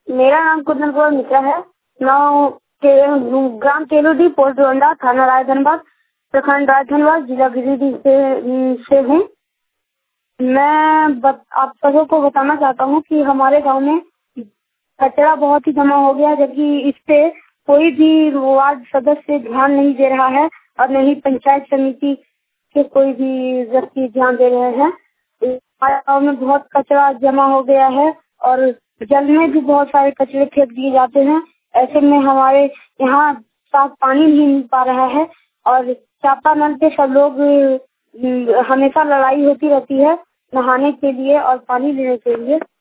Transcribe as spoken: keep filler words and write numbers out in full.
मेरा नाम कुंदन कुमार मिश्रा है। गाँव के ग्राम तेलोडी, पोस्ट डोंडा, थाना रायधनबाद, प्रखंड रायधनबाद, जिला गिरिडीह से, से हूँ। मैं बत, आप सबों को बताना चाहता हूँ कि हमारे गांव में कचरा बहुत ही जमा हो गया, जबकि इस पे कोई भी वार्ड सदस्य ध्यान नहीं दे रहा है और न ही पंचायत समिति के कोई भी व्यक्ति ध्यान दे रहे हैं। हमारे गाँव में बहुत कचरा जमा हो गया है और जल में भी बहुत सारे कचरे फेंक दिए जाते हैं। ऐसे में हमारे यहाँ साफ पानी नहीं मिल पा रहा है और चापानल पे सब लोग हमेशा लड़ाई होती रहती है नहाने के लिए और पानी लेने के लिए।